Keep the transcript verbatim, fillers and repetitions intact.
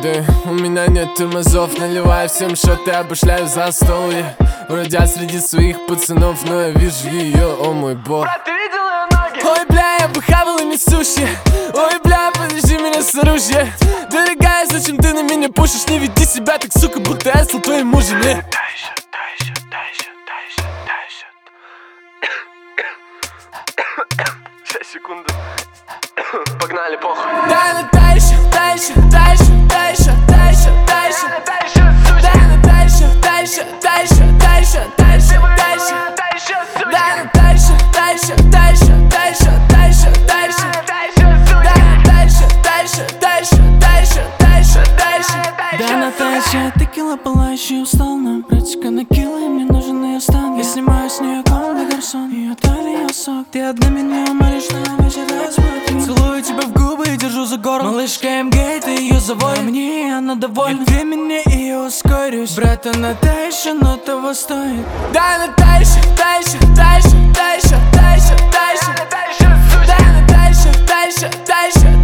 бэйби, у меня нет тормозов. Наливаю всем шоты, обошляю за стол, yeah. Бродя среди своих пацанов, но я вижу ее, о мой бог. Брат, ты видел ее ноги? Ой, бля, я бы хавал ими суши. Ой, бля, подожди меня с оружия. Дорогая, зачем ты на меня пушишь? Не веди себя так, сука, будто я стал твоим мужем, yeah. Сейчас, секунду. Погнали, похуй. Дай на дальше, дальше, дальше, дальше, дальше, дальше. Дай на дальше, дальше, дальше, дальше, дальше, дальше. Дай на дальше, дальше, дальше, дальше, дальше, дальше. Дай на дальше, дальше, дальше, дальше, дальше, дальше. Да, Наташа, текила пылающий устал. Нам братика накила, и мне нужен ее стан. Я снимаю с нее комбо гарсон, ее талия сок. Ты одна меня молишь на вечер разбудить. Целую тебя в губы и держу за горло. Малышка эм гей, ты ее заводишь. Мне она довольна, времени и ускорюсь. Брат, она дальше, но того стоит. Дай на дальше, дальше, дальше, дальше, дальше, дальше. Дай на дальше, дальше, дальше,